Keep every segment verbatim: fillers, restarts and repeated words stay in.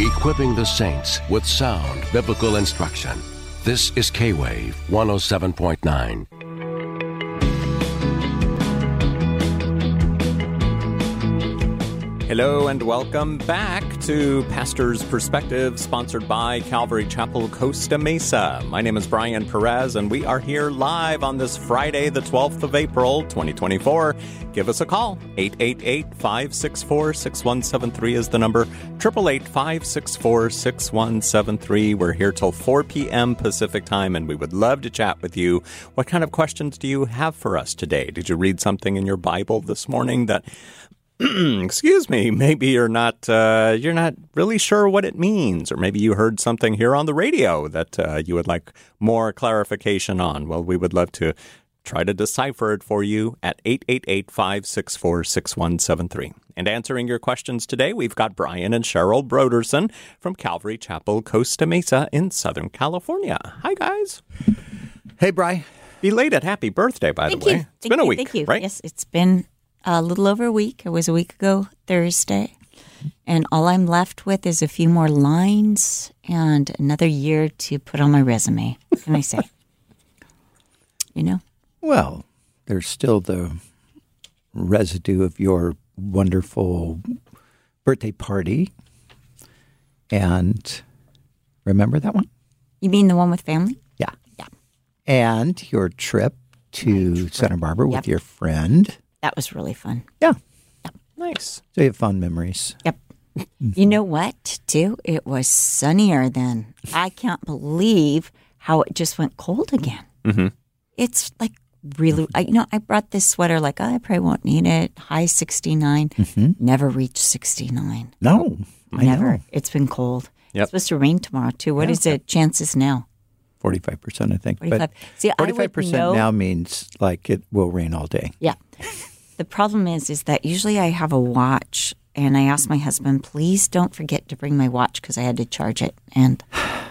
equipping the saints with sound biblical instruction. This is K-Wave one oh seven point nine. Hello and welcome back to Pastor's Perspective, sponsored by Calvary Chapel, Costa Mesa. My name is Brian Perez, and we are here live on this Friday, the twelfth of April, twenty twenty-four. Give us a call. eight eight eight, five six four, six one seven three is the number. eight eight eight, five six four, six one seven three. We're here till four p.m. Pacific time, and we would love to chat with you. What kind of questions do you have for us today? Did you read something in your Bible this morning that... excuse me, maybe you're not uh, you're not really sure what it means, or maybe you heard something here on the radio that uh, you would like more clarification on. Well, we would love to try to decipher it for you at eight eight eight, five six four, six one seven three. And answering your questions today, we've got Brian and Cheryl Broderson from Calvary Chapel, Costa Mesa in Southern California. Hi, guys. Hey, Brian. Belated happy birthday, by Thank the way. you. It's Thank been a you. week, Thank you. right? Yes, it's been a little over a week. It was a week ago Thursday. And all I'm left with is a few more lines and another year to put on my resume. What can I say? You know? Well, there's still the residue of your wonderful birthday party. And remember that one? You mean the one with family? Yeah. Yeah. And your trip to trip. Santa Barbara Yep. with your friend. That was really fun. Yeah. Nice. So you have fond memories. Yep. You know what, too? It was sunnier then. I can't believe how it just went cold again. Mm-hmm. It's like really, I, you know, I brought this sweater like, oh, I probably won't need it. High sixty-nine. Mm-hmm. Never reached sixty-nine. No, I Never. know. It's been cold. Yep. It's supposed to rain tomorrow, too. What Yeah. is the chances now? forty-five percent, I think. forty-five. But See, I would forty-five percent know- now means like it will rain all day. Yeah. The problem is, is that usually I have a watch, and I ask my husband, please don't forget to bring my watch because I had to charge it. And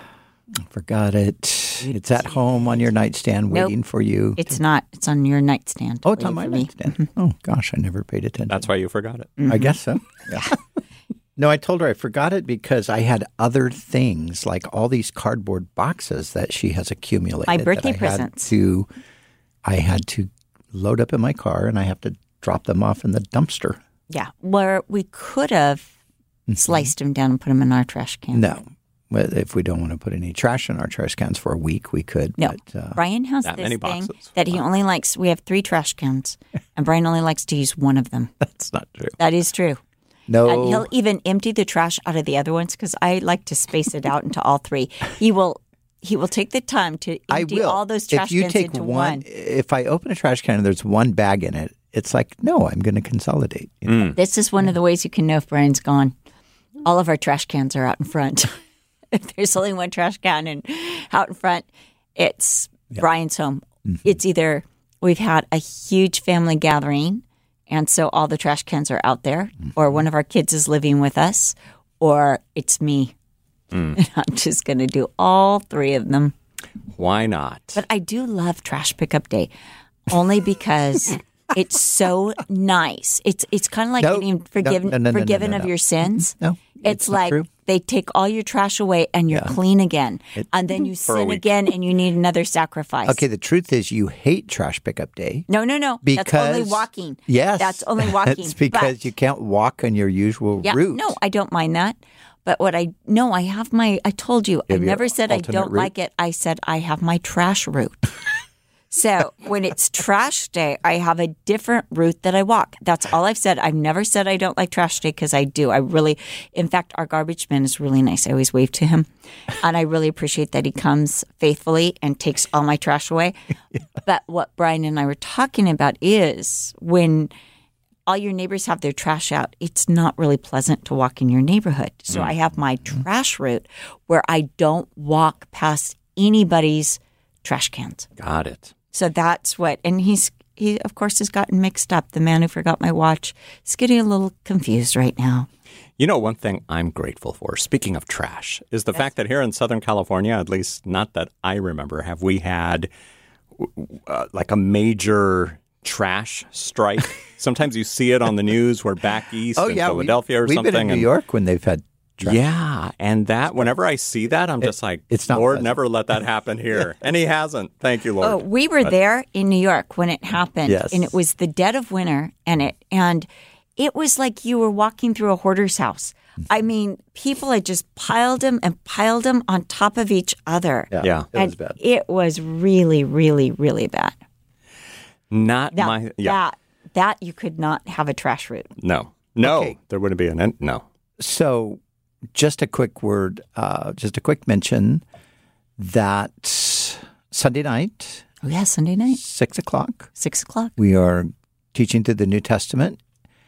Forgot it. It's at home on your nightstand Nope. waiting for you. it's not. It's on your nightstand. Oh, it's on my waiting for me. nightstand. Oh, gosh, I never paid attention. That's why you forgot it. I guess so. Yeah. No, I told her I forgot it because I had other things, like all these cardboard boxes that she has accumulated. My that birthday I had presents. To, I had to load up in my car, and I have to drop them off in the dumpster. Yeah. Where we could have sliced them down and put them in our trash can. No. Well, if we don't want to put any trash in our trash cans for a week, we could. No. But, uh, Brian has That this many thing boxes. that he only likes. We have three trash cans, and Brian only likes to use one of them. that's not true. That is true. No. And he'll even empty the trash out of the other ones because I like to space it out into all three. He will he will take the time to I empty will. all those trash if you cans take into one, one. If I open a trash can and there's one bag in it, it's like, no, I'm going to consolidate. You know? This is one of the ways you can know if Brian's gone. All of our trash cans are out in front. If there's only one trash can and out in front, it's Brian's home. Mm-hmm. It's either we've had a huge family gathering, and so all the trash cans are out there, Mm-hmm. or one of our kids is living with us, or it's me. Mm. And I'm just going to do all three of them. Why not? But I do love trash pickup day, only because it's so nice. It's it's kind of like No, getting forgiven no, no, no, no, forgiven no, of no. your sins. No, It's, it's not like true. they take all your trash away and you're clean again, and then you a sin week. again and you need another sacrifice. Okay, the truth is you hate trash pickup day. No, no, no. Because that's only walking. Yes, That's only walking. It's because But- you can't walk on your usual Yeah, route. no, I don't mind that. But what I no, I have my. I told you, I have your never said I alternate don't route? like it. I said I have my trash route. So when it's trash day, I have a different route that I walk. That's all I've said. I've never said I don't like trash day because I do. I really, in fact, our garbage man is really nice. I always wave to him, and I really appreciate that he comes faithfully and takes all my trash away. Yeah. But what Brian and I were talking about is when all your neighbors have their trash out, it's not really pleasant to walk in your neighborhood. So mm. I have my trash route where I don't walk past anybody's trash cans. Got it. So that's what, and he's, he of course has gotten mixed up. The man who forgot my watch is getting a little confused right now. You know, one thing I'm grateful for, speaking of trash, is the yes. fact that here in Southern California, at least not that I remember, have we had uh, like a major trash strike. Sometimes you see it on the news where back east oh, in yeah, Philadelphia we, or we've something. We've been in New and, York when they've had trash. Yeah, and that whenever I see that, I'm just like, it's not Lord, pleasant. never let that happen here. And he hasn't. Thank you, Lord. Oh, we were But- there in New York when it happened, Yes. and it was the dead of winter, and it and it was like you were walking through a hoarder's house. I mean, people had just piled them and piled them on top of each other. Yeah, Yeah. it and was bad. it was really, really, really bad. Not That, my, yeah, that that you could not have a trash route. no, no, Okay. there wouldn't be an end, no. So, just a quick word, uh, just a quick mention that Sunday night, Oh yeah, Sunday night, six o'clock, six o'clock. we are teaching through the New Testament,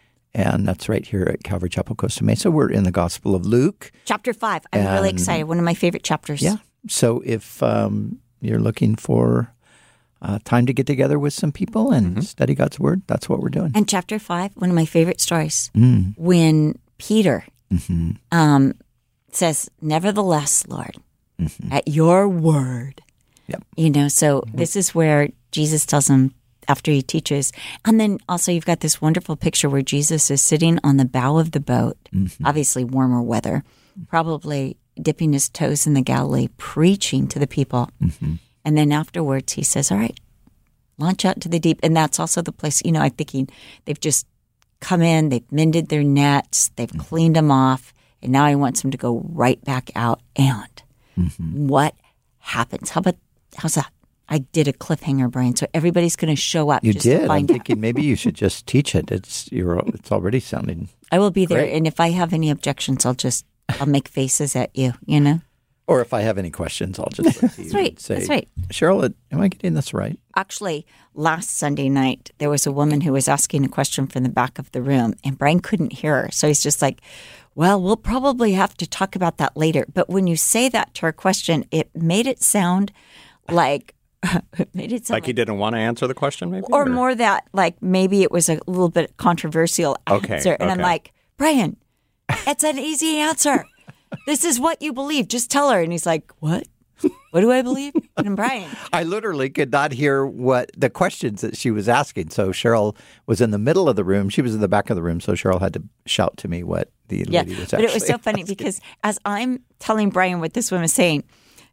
and that's right here at Calvary Chapel, Costa Mesa. We're in the Gospel of Luke. Chapter five. I'm really And- excited. One of my favorite chapters. Yeah. So if um, you're looking for uh, time to get together with some people and study God's Word, that's what we're doing. And chapter five, one of my favorite stories, Mm. when Peter Mm-hmm. um, says, "Nevertheless, Lord, at your word." Mm-hmm. Yep. You know, so this is where Jesus tells him after he teaches. And then also you've got this wonderful picture where Jesus is sitting on the bow of the boat, Mm-hmm. obviously warmer weather, probably dipping his toes in the Galilee, preaching to the people. Mm-hmm. And then afterwards he says, all right, launch out to the deep. And that's also the place, you know, I'm thinking they've just come in, they've mended their nets, they've Mm-hmm. cleaned them off, and now he wants them to go right back out. And Mm-hmm. what happens? How about, how's that? I did a cliffhanger, Brian, so everybody's going to show up You just to did. I'm find out. thinking maybe you should just teach it. It's you're. It's already sounding. I will be there, Great. and if I have any objections, I'll just, I'll make faces at you, you know? Or if I have any questions, I'll just look to you That's right. and say, That's right. Cheryl, am I getting this right? Actually, last Sunday night, there was a woman who was asking a question from the back of the room, and Brian couldn't hear her. So he's just like, well, we'll probably have to talk about that later. But when you say that to her question, it made it sound like, it made it sound Like he didn't want to answer the question, maybe? or more that, like, maybe it was a little bit controversial Okay, answer. And I'm okay. like, Brian, it's an easy answer. This is what you believe. Just tell her. And he's like, what? What do I believe? And I'm Brian. I literally could not hear what the questions that she was asking. So Cheryl was in the middle of the room. She was in the back of the room. So Cheryl had to shout to me what the Yeah, lady was but actually it was so funny because as I'm telling Brian what this woman was saying,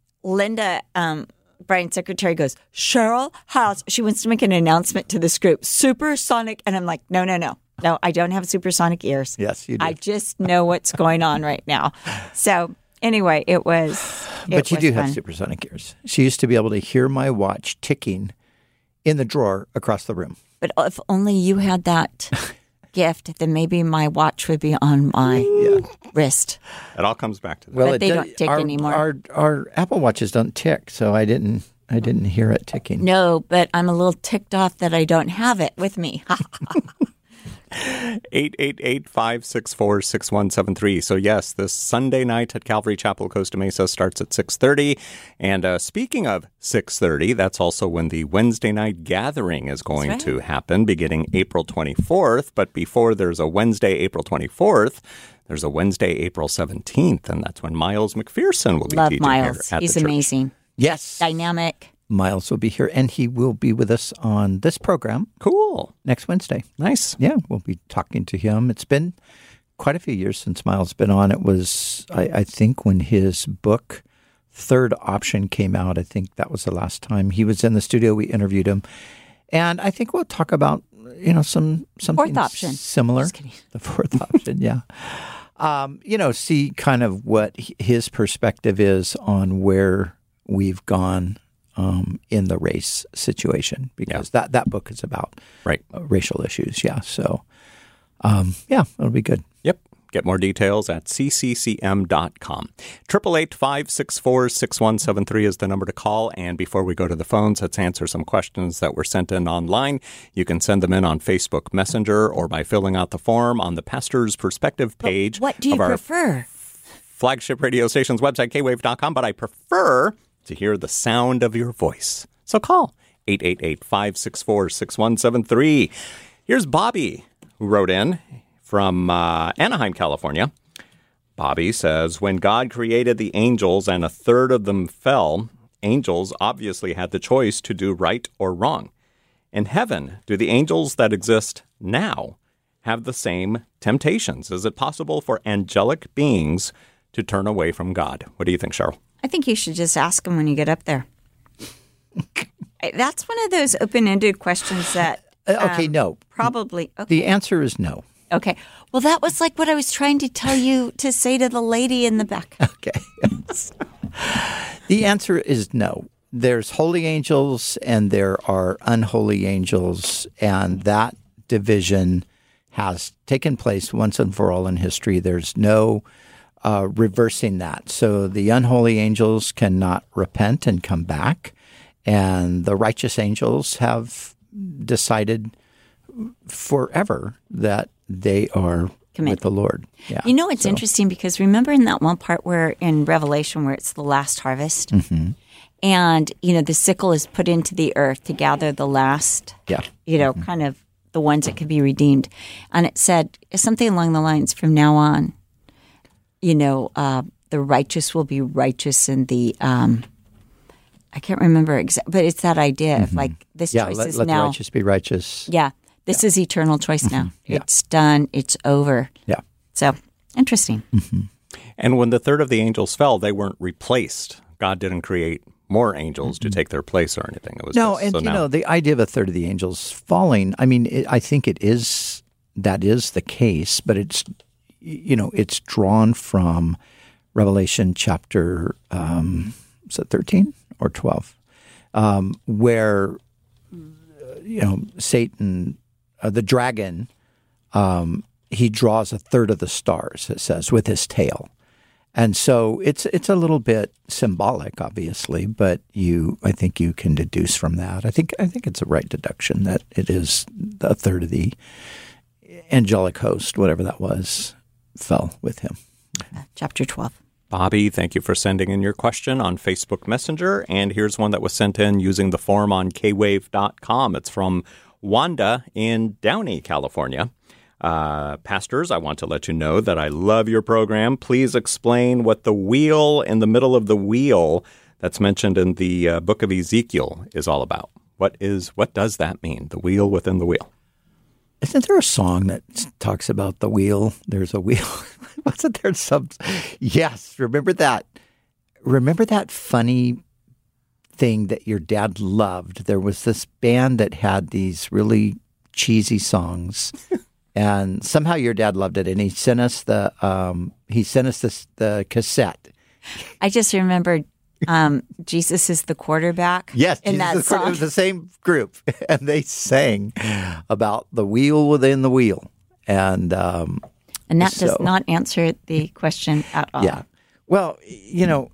Linda, um, Brian's secretary, goes, Cheryl has, she wants to make an announcement to this group, supersonic. And I'm like, no, no, no. No, I don't have supersonic ears. Yes, you do. I just know what's going on right now. So anyway, it was. It But you was do fun. have supersonic ears. She used to be able to hear my watch ticking in the drawer across the room. But if only you had that gift, then maybe my watch would be on my wrist. It all comes back to that. But they do- don't tick our, anymore. Our our Apple watches don't tick, so I didn't I didn't hear it ticking. No, but I'm a little ticked off that I don't have it with me. eight eight eight, five six four, six one seven three. So yes, this Sunday night at Calvary Chapel, Costa Mesa starts at six thirty. And uh, speaking of six thirty, that's also when the Wednesday night gathering is going That's right. to happen, beginning April twenty-fourth. But before there's a Wednesday, April twenty-fourth, there's a Wednesday, April seventeenth. And that's when Miles McPherson will be Love teaching Miles. here at He's the church. amazing. Yes, Dynamic. Miles will be here, and he will be with us on this program Cool. next Wednesday. Nice. Yeah, we'll be talking to him. It's been quite a few years since Miles been on. It was, I, I think, when his book Third Option came out. I think that was the last time he was in the studio. We interviewed him, and I think we'll talk about you know some something Fourth option. similar. Just kidding. The fourth option, yeah. Um, you know, see kind of what h- his perspective is on where we've gone um, in the race situation, because that, that book is about Right. uh, racial issues. Yeah. So, um, yeah, it'll be good. Yep. Get more details at c c c m dot com. eight eight eight, five six four, six one seven three is the number to call. And before we go to the phones, let's answer some questions that were sent in online. You can send them in on Facebook Messenger or by filling out the form on the Pastor's Perspective page What do you of our prefer? flagship radio station's website, k wave dot com. But I prefer to hear the sound of your voice. So call eight eight eight, five six four, six one seven three. Here's Bobby, who wrote in from uh, Anaheim, California. Bobby says, when God created the angels and a third of them fell, angels obviously had the choice to do right or wrong. In heaven, do the angels that exist now have the same temptations? Is it possible for angelic beings to turn away from God? What do you think, Cheryl? I think you should just ask them when you get up there. That's one of those open-ended questions that... Uh, okay, um, no. Probably. Okay. The answer is no. Okay. Well, that was like what I was trying to tell you to say to the lady in the back. Okay. The answer is no. There's holy angels and there are unholy angels, and that division has taken place once and for all in history. There's no uh, reversing that. So the unholy angels cannot repent and come back, and the righteous angels have decided forever that they are Commit. with the Lord. Yeah. You know, it's so. interesting because remember in that one part where in Revelation where it's the last harvest, mm-hmm. and, you know, the sickle is put into the earth to gather the last, yeah. you know, mm-hmm. kind of the ones that could be redeemed. And it said something along the lines, from now on, you know, uh, the righteous will be righteous and the, um, I can't remember exactly, but it's that idea mm-hmm. of like this yeah, choice let, is let now. the righteous be righteous. Yeah. This yeah. is eternal choice mm-hmm. now. Yeah. It's done. It's over. Yeah. So interesting. Mm-hmm. And when the third of the angels fell, they weren't replaced. God didn't create more angels mm-hmm. to take their place or anything. It was no, just, and so you now, know, the idea of a third of the angels falling, I mean, it, I think it is, that is the case, but it's, you know, it's drawn from Revelation chapter, um, is it thirteen or twelve, um, where, you know, Satan, uh, the dragon, um, he draws a third of the stars, it says, with his tail. And so it's it's a little bit symbolic, obviously, but you I think you can deduce from that. I think I think it's a right deduction that it is a third of the angelic host, whatever that was, fell with him. Uh, chapter twelve. Bobby, thank you for sending in your question on Facebook Messenger. And here's one that was sent in using the form on k wave dot com. It's from Wanda in Downey, California. Uh, pastors, I want to let you know that I love your program. Please explain what the wheel in the middle of the wheel that's mentioned in the uh, book of Ezekiel is all about. What is what does that mean? The wheel within the wheel. Isn't there a song that talks about the wheel? There's a wheel. Wasn't there some? Yes, remember that. Remember that funny thing that your dad loved? There was this band that had these really cheesy songs. And somehow your dad loved it, and he sent us the um, he sent us this, the cassette. I just remembered um, Jesus is the quarterback. Yes, in Jesus that is the, song. It was the same group, and they sang about the wheel within the wheel, and um, and that so, does not answer the question at all. Yeah, well, you know,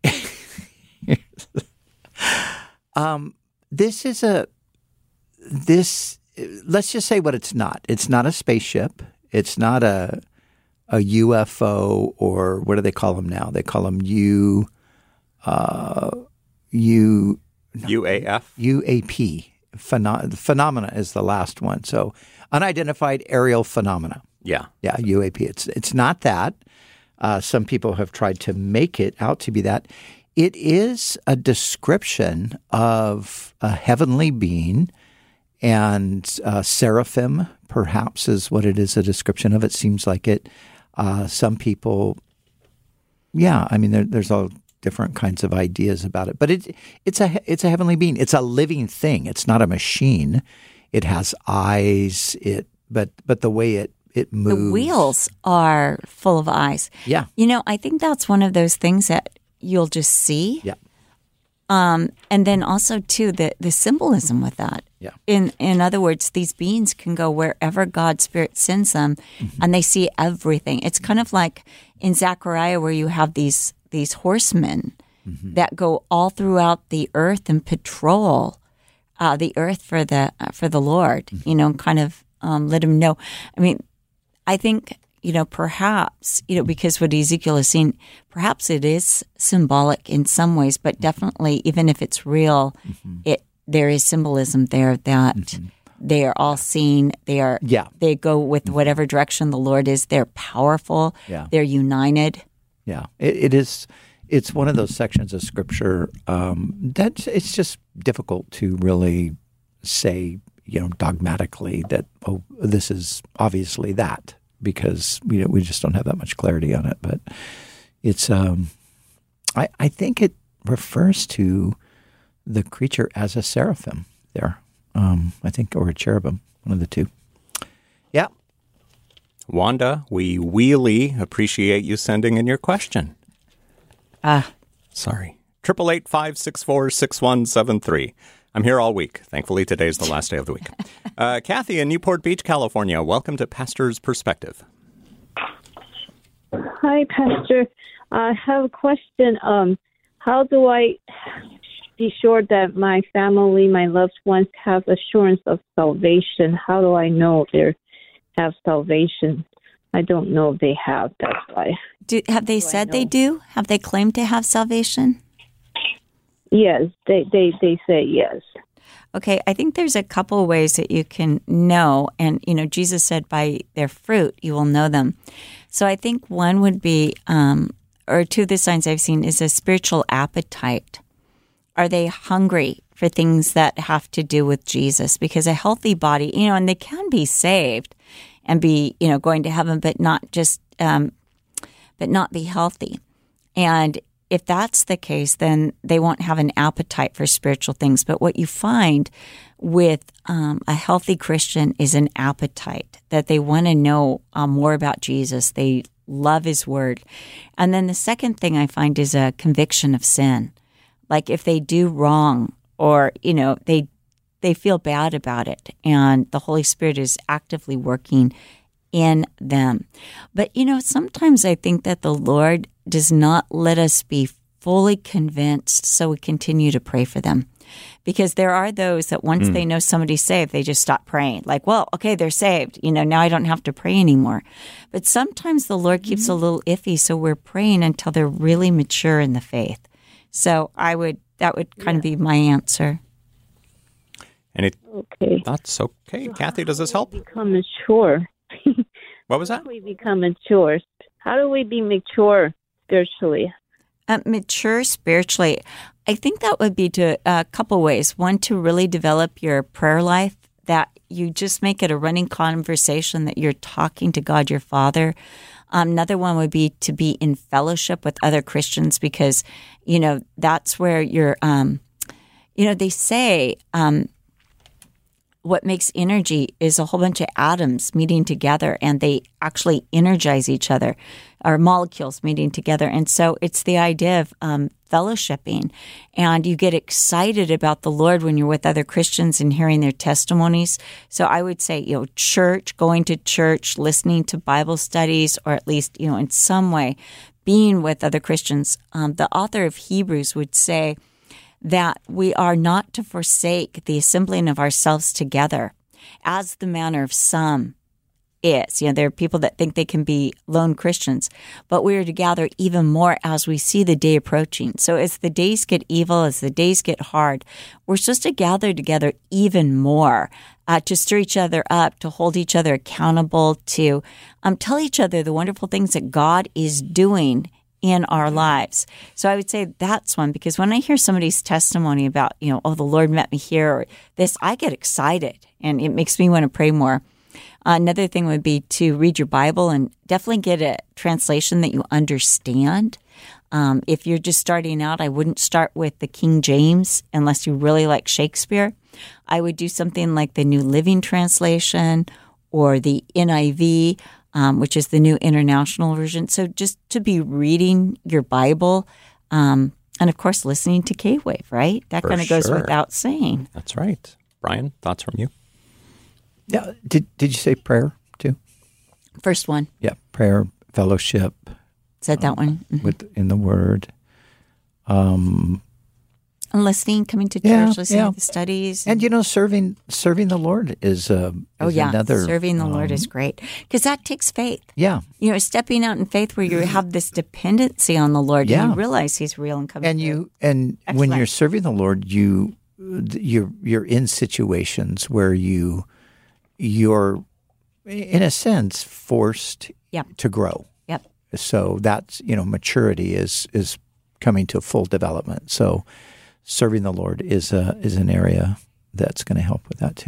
um, this is a this. Let's just say what it's not. It's not a spaceship. It's not a a U F O, or what do they call them now? They call them U, uh, U, U A F? U A P. Pheno- phenomena is the last one. So unidentified aerial phenomena. Yeah. Yeah, U A P. It's, it's not that. Uh, some people have tried to make it out to be that. It is a description of a heavenly being. And uh, seraphim, perhaps, is what it is a description of. It seems like it. Uh, some people, yeah, I mean, there, there's all different kinds of ideas about it. But it, it's a it's a heavenly being. It's a living thing. It's not a machine. It has eyes. It but but the way it it moves. The wheels are full of eyes. Yeah. You know, I think that's one of those things that you'll just see. Yeah. Um, and then also, too, the, the symbolism with that. Yeah. In in other words, these beings can go wherever God's Spirit sends them, mm-hmm. and they see everything. It's kind of like in Zechariah where you have these these horsemen mm-hmm. that go all throughout the earth and patrol uh, the earth for the uh, for the Lord. Mm-hmm. You know, kind of um, let him know. I mean, I think. You know, perhaps, you know, because what Ezekiel is seeing, perhaps it is symbolic in some ways, but definitely, even if it's real, mm-hmm. it there is symbolism there that mm-hmm. they are all seen. They are, yeah. they go with whatever direction the Lord is. They're powerful. Yeah. They're united. Yeah, it, it is. It's one of those sections of Scripture um, that it's just difficult to really say, you know, dogmatically that, oh, this is obviously that, because you know, we just don't have that much clarity on it. But it's, um, I, I think it refers to the creature as a seraphim there, um, I think, or a cherubim, one of the two. Yeah. Wanda, we really appreciate you sending in your question. Ah. Sorry. eight eight eight, five six four, six one seven three. I'm here all week. Thankfully, today's the last day of the week. Uh, Kathy in Newport Beach, California. Welcome to Pastor's Perspective. Hi, Pastor. I have a question. Um, how do I be sure that my family, my loved ones, have assurance of salvation? How do I know they have salvation? I don't know if they have. That's why. Do, have they said they do? Have they claimed to have salvation? Yes, they, they, they say yes. Okay, I think there's a couple ways that you can know. And, you know, Jesus said, by their fruit, you will know them. So I think one would be, um, or two of the signs I've seen, is a spiritual appetite. Are they hungry for things that have to do with Jesus? Because a healthy body, you know, and they can be saved and be, you know, going to heaven, but not just, um, but not be healthy. And if that's the case, then they won't have an appetite for spiritual things. But what you find with um, a healthy Christian is an appetite, that they want to know um, more about Jesus. They love his word. And then the second thing I find is a conviction of sin. Like if they do wrong, or, you know, they they feel bad about it, and the Holy Spirit is actively working in them. But, you know, sometimes I think that the Lord does not let us be fully convinced, so we continue to pray for them. Because there are those that once mm. they know somebody's saved, they just stop praying. Like, well, okay, they're saved. You know, now I don't have to pray anymore. But sometimes the Lord keeps mm-hmm. a little iffy, so we're praying until they're really mature in the faith. So I would, that would kind yeah. of be my answer. Any okay. thoughts? Okay. So Kathy, does this help? Become mature. What was that? How do we become mature? How do we be mature spiritually? Uh, mature spiritually, I think that would be to a couple ways. One, to really develop your prayer life, that you just make it a running conversation, that you're talking to God, your Father. Um, another one would be to be in fellowship with other Christians, because, you know, that's where you're, um, you know, they say um, what makes energy is a whole bunch of atoms meeting together, and they actually energize each other, or molecules meeting together. And so it's the idea of um, fellowshipping, and you get excited about the Lord when you're with other Christians and hearing their testimonies. So I would say, you know, church, going to church, listening to Bible studies, or at least, you know, in some way being with other Christians. Um, the author of Hebrews would say that we are not to forsake the assembling of ourselves together, as the manner of some is. You know, there are people that think they can be lone Christians, but we are to gather even more as we see the day approaching. So as the days get evil, as the days get hard, we're supposed to gather together even more, uh, to stir each other up, to hold each other accountable, to um, tell each other the wonderful things that God is doing in our lives. So I would say that's one, because when I hear somebody's testimony about, you know, oh, the Lord met me here, or this, I get excited, and it makes me want to pray more. Uh, another thing would be to read your Bible, and definitely get a translation that you understand. Um, if you're just starting out, I wouldn't start with the King James unless you really like Shakespeare. I would do something like the New Living Translation, or the N I V, um, which is the New International Version. So just to be reading your Bible, um, and of course listening to K-Wave, right? That kind of goes sure. without saying. That's right. Brian, thoughts from you? Yeah. Did Did you say prayer too? First one. Yeah, prayer, fellowship. Said that um, one. Mm-hmm. with in the Word. Um, and listening, coming to church, yeah, listening yeah. to the studies, and you know, serving serving the Lord is uh, oh is yeah, another serving the um, Lord is great, because that takes faith. Yeah, you know, stepping out in faith where you have this dependency on the Lord, yeah. and you realize He's real and coming. And through. you and Excellent. When you're serving the Lord, you you're you're in situations where you you're in a sense forced yep. to grow. Yep. So that's, you know, maturity is is coming to full development. So serving the Lord is a is an area that's going to help with that too.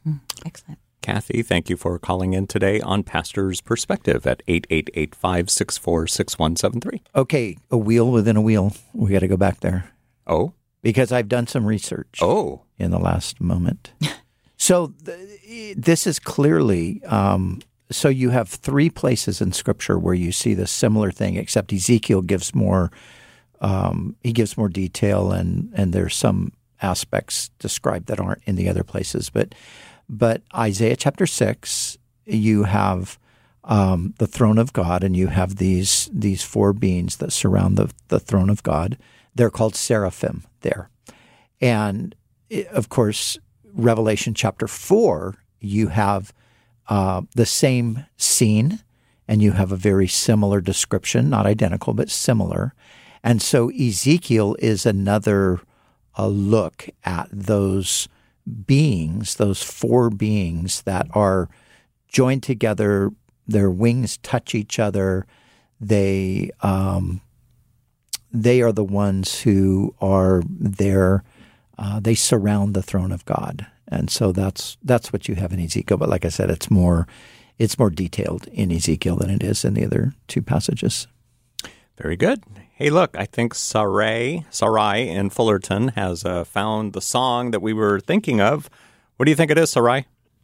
Mm, excellent. Kathy, thank you for calling in today on Pastor's Perspective at eight eight eight, five six four, six one seven three. Okay, a wheel within a wheel. We got to go back there. Oh? Because I've done some research Oh. in the last moment. So th- this is clearly, um, so you have three places in Scripture where you see this similar thing, except Ezekiel gives more, um, he gives more detail, and, and there's some aspects described that aren't in the other places. But But Isaiah chapter six, you have um, the throne of God, and you have these these four beings that surround the, the throne of God. They're called seraphim there. And, of course, Revelation chapter four, you have uh, the same scene, and you have a very similar description, not identical, but similar. And so Ezekiel is another a look at those beings, those four beings that are joined together. Their wings touch each other. They um, they are the ones who are there. Uh, they surround the throne of God, and so that's that's what you have in Ezekiel. But like I said, it's more it's more detailed in Ezekiel than it is in the other two passages. Very good. Hey, look, I think Sarai, Sarai in Fullerton has uh, found the song that we were thinking of. What do you think it is, Sarai?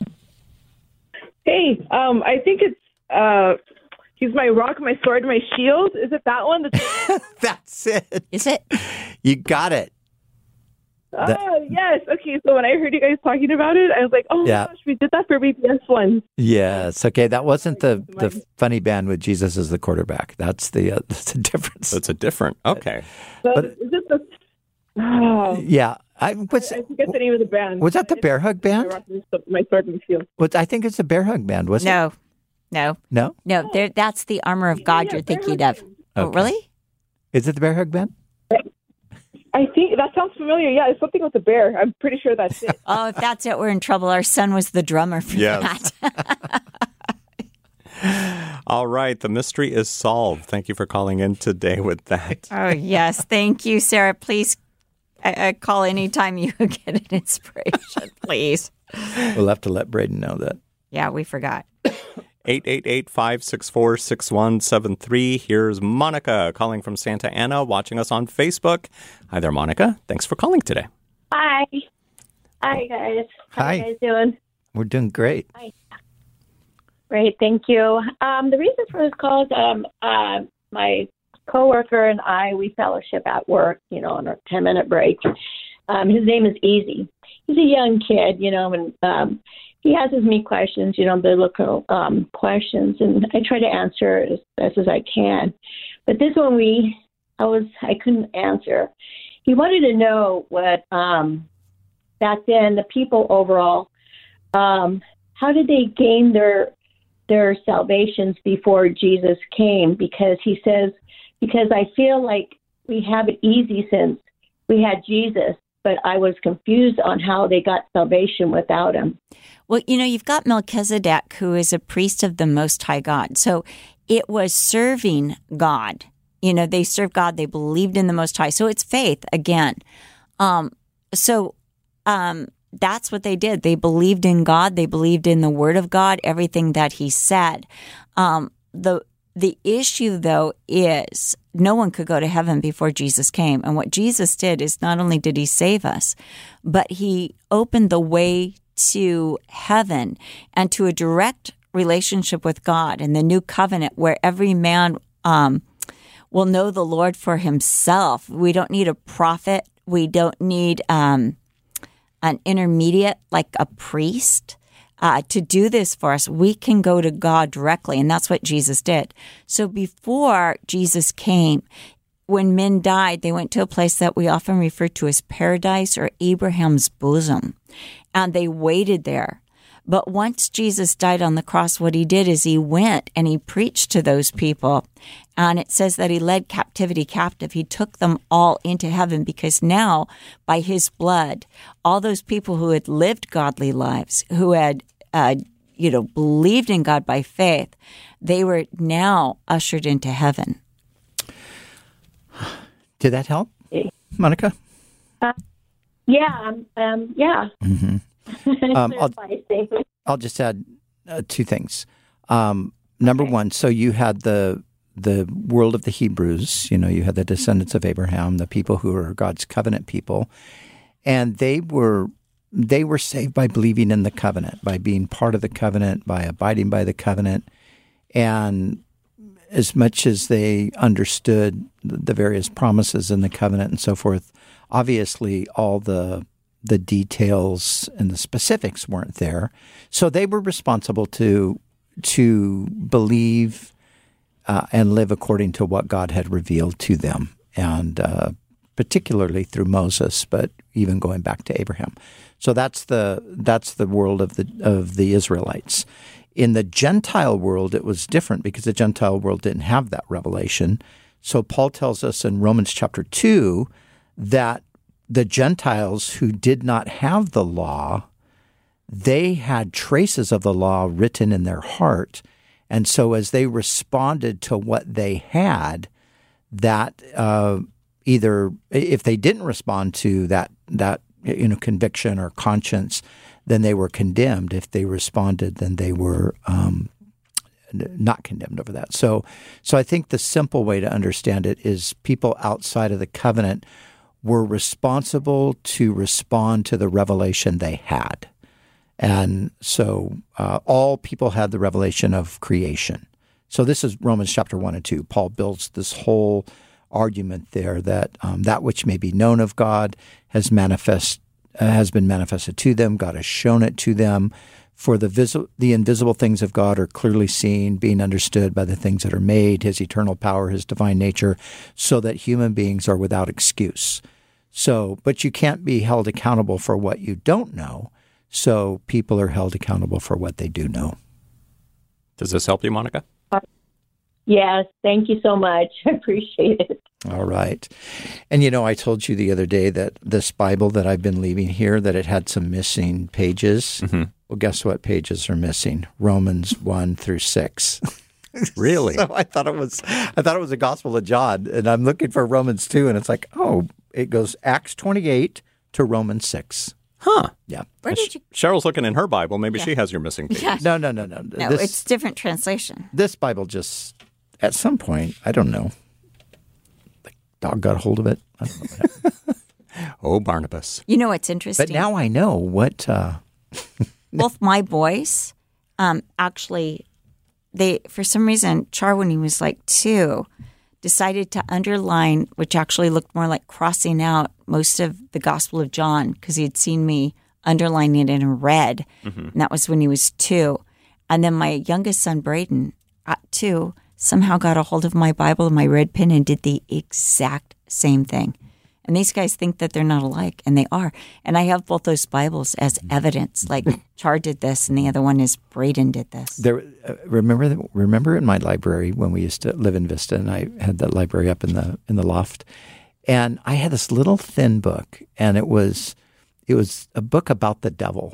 Hey, um, I think it's uh, He's My Rock, My Sword, My Shield. Is it that one? That's it. Is it? You got it. Oh, That- yes. Okay, so when I heard you guys talking about it, I was like, oh my Yeah. gosh, we did that for B B S one. Yes. Okay. That wasn't the, the funny band with Jesus as the quarterback. That's the uh, that's the difference. That's a different, okay. But, But- is it the... Oh, Yeah. I what's I forget the name of the band. was that the Bear Hug My band? Rock, My Sword, My Shield. What I think it's the Bear Hug band. Was it? No, no, No. no. There, that's the armor of God Yeah, you're Bear thinking Hug of. Band. Oh, Okay. really? Is it the Bear Hug band? I think that sounds familiar. Yeah, it's something with the bear. I'm pretty sure that's it. Oh, if that's it, we're in trouble. Our son was the drummer for Yes. that. All right, the mystery is solved. Thank you for calling in today with that. Oh, yes. Thank you, Sarah. Please uh, uh, call anytime you get an inspiration, please. We'll have to let Braden know that. Yeah, we forgot. eight eight eight, five six four, six one seven three. Here's Monica calling from Santa Ana, watching us on Facebook. Hi there, Monica. Thanks for calling today. Hi. Hi, guys. How Hi. you guys doing? We're doing great. Great, thank you. Um, the reason for this call is um, uh, my coworker and I, we fellowship at work, you know, on a ten-minute break. Um, his name is Easy. He's a young kid, you know, and um, he asks me questions, you know, biblical um, questions, and I try to answer as best as I can. But this one, we, I was, I couldn't answer. He wanted to know what um, back then the people overall, um, how did they gain their their salvations before Jesus came? Because he says, because I feel like we have it easy since we had Jesus, but I was confused on how they got salvation without him. Well, you know, you've got Melchizedek, who is a priest of the Most High God. So it was serving God. You know, they served God. They believed in the Most High. So it's faith again. Um, so um, that's what they did. They believed in God. They believed in the Word of God, everything that He said. Um, the The issue, though, is no one could go to heaven before Jesus came. And what Jesus did is not only did He save us, but He opened the way to heaven and to a direct relationship with God and the new covenant where every man um, will know the Lord for himself. We don't need a prophet. We don't need um, an intermediate like a priest. Uh, to do this for us, we can go to God directly, and that's what Jesus did. So before Jesus came, when men died, they went to a place that we often refer to as paradise or Abraham's bosom, and they waited there. But once Jesus died on the cross, what He did is He went and He preached to those people, and it says that He led captivity captive. He took them all into heaven because now, by His blood, all those people who had lived godly lives, who had uh, you know, believed in God by faith, they were now ushered into heaven. Did that help, Monica? Uh, yeah, um, um, yeah. Mm-hmm. Um, I'll, Clarify. I'll just add uh, two things. Um, number Okay. one, so you had the the world of the Hebrews. You know, you had the descendants of Abraham, the people who are God's covenant people, and they were they were saved by believing in the covenant, by being part of the covenant, by abiding by the covenant, and as much as they understood the various promises in the covenant and so forth, obviously all the the details and the specifics weren't there. So they were responsible to to believe uh, and live according to what God had revealed to them, and uh, particularly through Moses, but even going back to Abraham. So that's the that's the world of the of the Israelites. In the Gentile world, it was different because the Gentile world didn't have that revelation. So Paul tells us in Romans chapter two that the Gentiles who did not have the law, they had traces of the law written in their heart. And so as they responded to what they had, that uh, either if they didn't respond to that that you know conviction or conscience, then they were condemned. If they responded, then they were um, not condemned over that. So, so I think the simple way to understand it is people outside of the covenant were responsible to respond to the revelation they had. And so uh, all people had the revelation of creation. So this is Romans chapter one and two. Paul builds this whole argument there that um, that which may be known of God has manifest uh, has been manifested to them. God has shown it to them. For the visi- the invisible things of God are clearly seen, being understood by the things that are made, his eternal power, his divine nature, so that human beings are without excuse. So, but you can't be held accountable for what you don't know. So people are held accountable for what they do know. Does this help you, Monica? Yes, thank you so much. I appreciate it. All right. And, you know, I told you the other day that this Bible that I've been leaving here, that it had some missing pages. Mm-hmm. Well, guess what pages are missing? Romans one through six. Really? So I thought it was I thought it was the Gospel of John, and I'm looking for Romans two, and it's like, oh, it goes Acts twenty-eight to Romans six. Huh. Yeah. Where did you? Cheryl's looking in her Bible. Maybe Yeah. she has your missing page. Yeah. No, no, no, no. No, this, it's different translation. this Bible just, at some point, I don't know, the dog got a hold of it. I don't know what happened. Oh, Barnabas. You know what's interesting? But now I know what. Uh, Both my boys, um, actually, they for some reason, Char, when he was like two, decided to underline, which actually looked more like crossing out most of the Gospel of John because he had seen me underlining it in red, mm-hmm. and that was when he was two. And then my youngest son, Braden, at two, somehow got a hold of my Bible and my red pen and did the exact same thing. And these guys think that they're not alike, and they are. And I have both those Bibles as evidence. Like Char did this, and the other one is Braden did this. There, uh, remember, remember in my library when we used to live in Vista, and I had that library up in the in the loft, and I had this little thin book, and it was it was a book about the devil.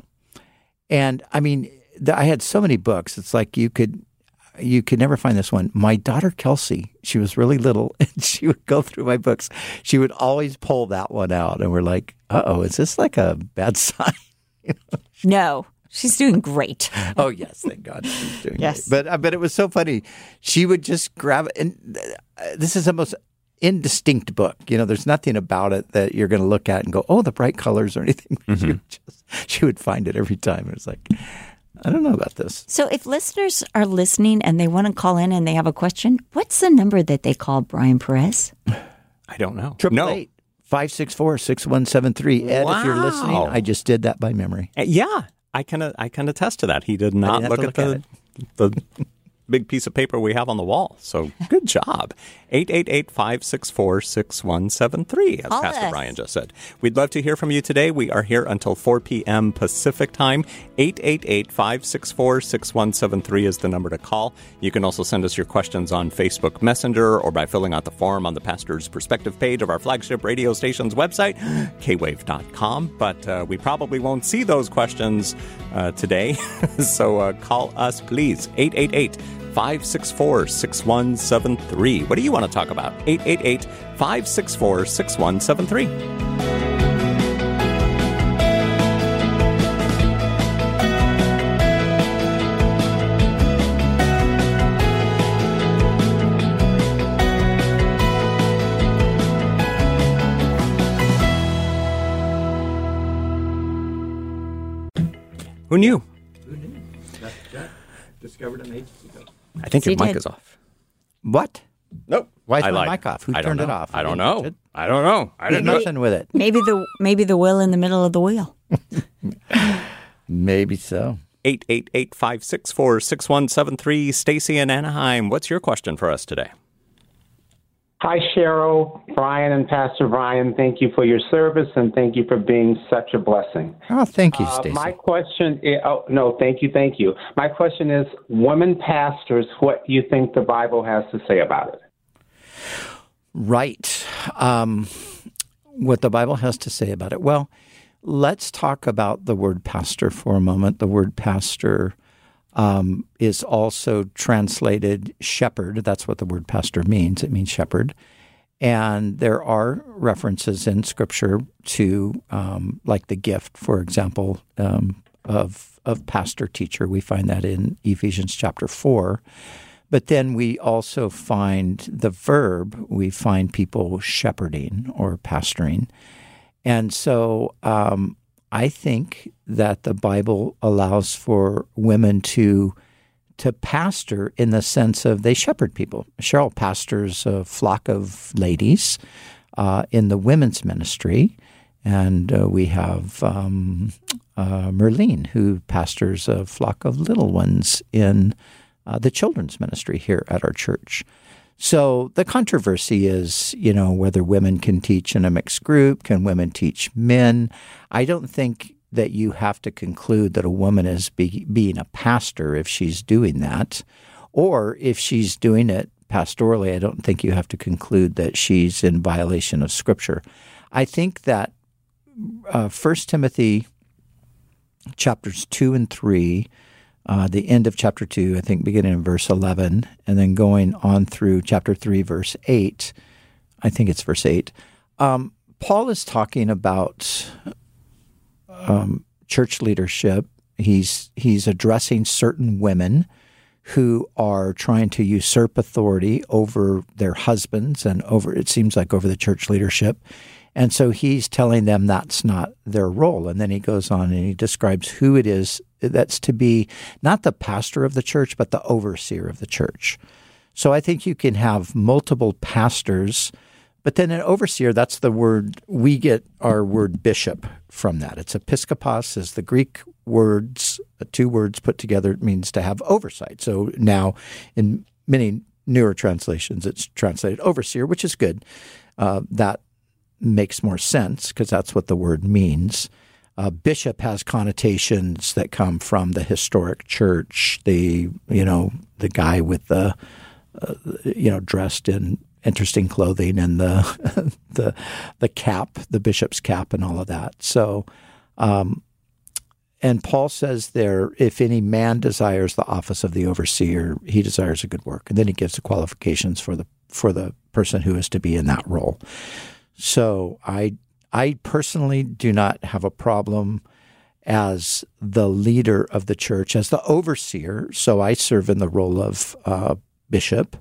And I mean, the, I had so many books. It's like you could. You could never find this one. My daughter, Kelsey, she was really little, and she would go through my books. She would always pull that one out, and we're like, uh-oh, is this like a bad sign? You know? No, she's doing great. Oh, yes, thank God she's doing Yes. great. But, uh, but it was so funny. She would just grab it, and uh, this is the most indistinct book. You know, there's nothing about it that you're going to look at and go, oh, the bright colors or anything. Mm-hmm. She would just, she would find it every time. It was like, I don't know about this. So if listeners are listening and they want to call in and they have a question, what's the number that they call Brian Perez? I don't know. Triple no. eight five six four six one seven three. Ed, Wow. if you're listening, I just did that by memory. Uh, Yeah, I can uh, I can attest to that. He did not have look to at look the the big piece of paper we have on the wall. So good job. eight eight eight, five six four, six one seven three, as Call Pastor us. Brian just said. We'd love to hear from you today. We are here until four p.m. Pacific time. eight eight eight, five six four, six one seven three is the number to call. You can also send us your questions on Facebook Messenger or by filling out the form on the Pastor's Perspective page of our flagship radio station's website, k wave dot com. But uh, we probably won't see those questions uh, today. so uh, call us, please. eight eight eight, five six four, six one seven three. What do you want to talk about? eight eight eight, five six four, six one seven three. Who knew? Who knew? That, that discovered him ages ago. I think He your mic did. is off. What? Nope. Why is I my lied. mic off? Who I don't turned it know. off? I don't didn't touch know. it. I don't know. I Did didn't do it. nothing with it. Maybe the maybe the will in the middle of the wheel. Maybe so. eight eight eight, five six four, six one seven three. Stacy in Anaheim, what's your question for us today? Hi, Cheryl, Brian, and Pastor Brian. Thank you for your service, and thank you for being such a blessing. Oh, thank you, Uh, Stacy. my question is, oh, no, thank you, thank you. My question is, women pastors, what do you think the Bible has to say about it? Right. Um, what the Bible has to say about it. Well, let's talk about the word pastor for a moment. The word pastor um, is also translated shepherd. That's what the word pastor means. It means shepherd. And there are references in Scripture to, um, like the gift, for example, um, of of pastor teacher. We find that in Ephesians chapter four. But then we also find the verb, we find people shepherding or pastoring. And so um, I think that the Bible allows for women to to pastor in the sense of they shepherd people. Cheryl pastors a flock of ladies uh, in the women's ministry. And uh, we have um, uh, Merlene, who pastors a flock of little ones in Uh, the children's ministry here at our church. So the controversy is, you know, whether women can teach in a mixed group, can women teach men? I don't think that you have to conclude that a woman is be, being a pastor if she's doing that, or if she's doing it pastorally, I don't think you have to conclude that she's in violation of Scripture. I think that uh, First Timothy chapters two and three, Uh, the end of chapter two, I think beginning in verse eleven, and then going on through chapter three, verse eight, I think it's verse eight, um, Paul is talking about um, church leadership. He's he's addressing certain women who are trying to usurp authority over their husbands and over, it seems like, over the church leadership. And so he's telling them that's not their role. And then he goes on and he describes who it is that's to be not the pastor of the church, but the overseer of the church. So I think you can have multiple pastors, but then an overseer, that's the word, we get our word bishop from that. It's episkopos is the Greek words, two words put together, it means to have oversight. So now in many newer translations, it's translated overseer, which is good. Uh, that makes more sense because that's what the word means. Uh, bishop has connotations that come from the historic church. The you know the guy with the uh, you know dressed in interesting clothing and the the the cap, the bishop's cap, and all of that. So, um, and Paul says there, if any man desires the office of the overseer, he desires a good work, and then he gives the qualifications for the for the person who is to be in that role. So I I personally do not have a problem as the leader of the church, as the overseer. So I serve in the role of uh, bishop,